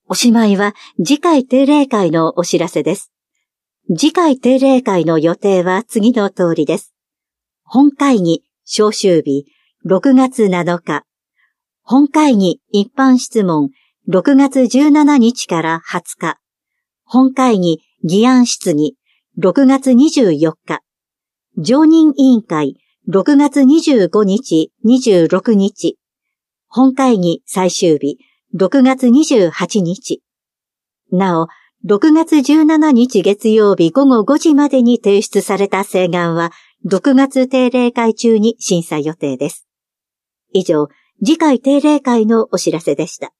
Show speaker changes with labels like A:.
A: おしまいは次回定例会のお知らせです。次回定例会の予定は次の通りです。本会議召集日6月7日。本会議一般質問6月17日から20日。本会議議案質疑6月24日。常任委員会6月25日、26日。本会議最終日6月28日。なお、6月17日月曜日午後5時までに提出された請願は、6月定例会中に審査予定です。以上、次回定例会のお知らせでした。